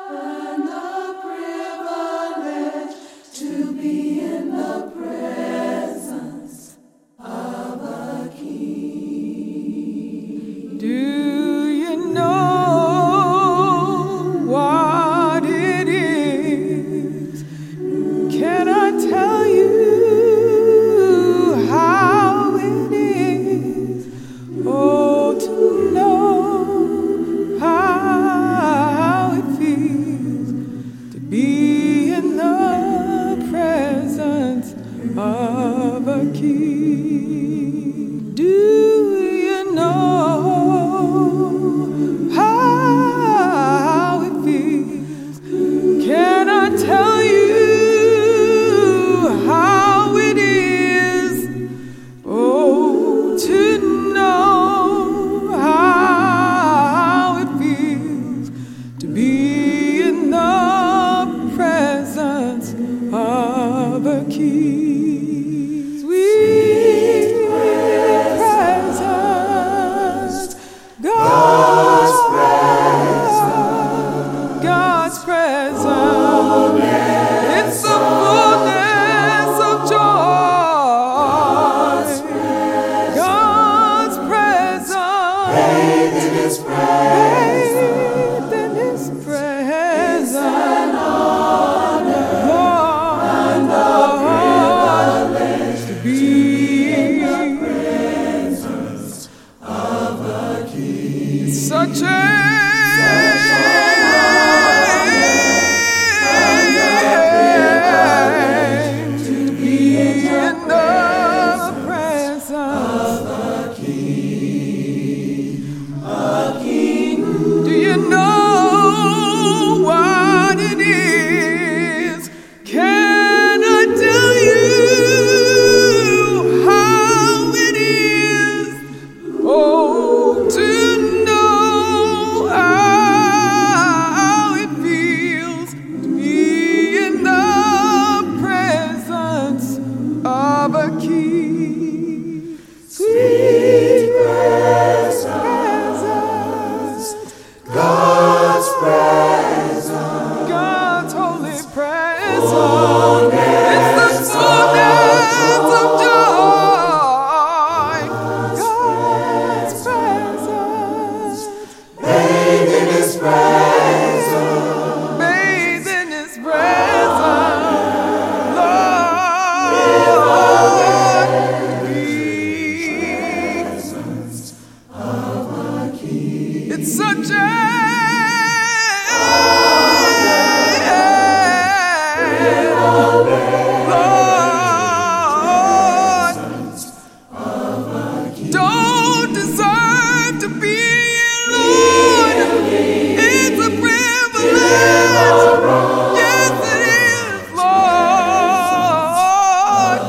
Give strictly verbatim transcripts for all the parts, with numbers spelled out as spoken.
and a privilege to be in the presence of a king. Do you know what it is? Can I tell you how it is? Oh, to know how it feels to be in the presence of a king. Do you know how it feels? Can I tell you how it is? Oh, to know how it feels to be in the presence of a king. Sweet presence, God's presence, God's presence. It's the fullness of joy. God's presence, Bathed in His presence, bathed in His presence. Lord, to be such a to be in the presence of a king. A king. Do you know what it is? Can I tell you how it is? Oh, to know how it feels to be in the presence of a king. Sweet presence, God's presence, God's holy presence. It's the fullness of joy. God's presence, bathed in His presence, bathed in His presence. Lord, it's such a Lord, don't deserve to be alone. It's a privilege. Yes, it is, Lord.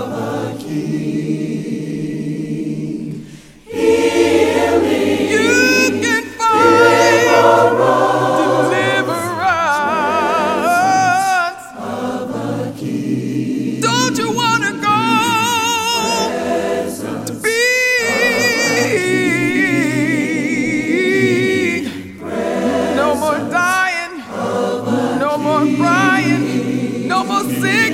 You can find deliverance. Don't you want to go to be no more dying, no more crying, no more singing?